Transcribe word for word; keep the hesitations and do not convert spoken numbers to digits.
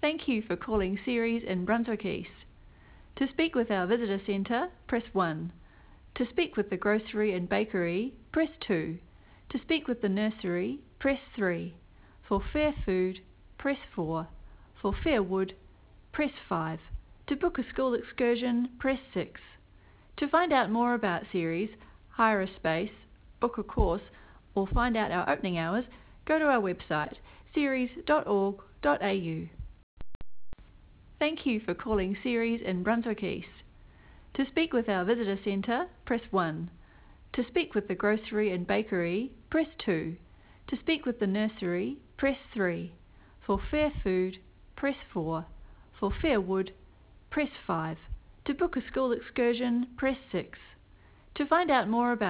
Thank you for calling Ceres in Brunswick East. To speak with our visitor centre, press one. To speak with the grocery and bakery, press two. To speak with the nursery, press three. For Fair Food, press four. For Fairwood, press five. To book a school excursion, press six. To find out more about Ceres, hire a space, book a course, or find out our opening hours, go to our website, ceres dot org dot a u. Thank you for calling Ceres in Brunswick East. To speak with our visitor centre, press one. To speak with the grocery and bakery, press two. To speak with the nursery, press three. For Fair Food, press four. For Fairwood, press five. To book a school excursion, press six. To find out more about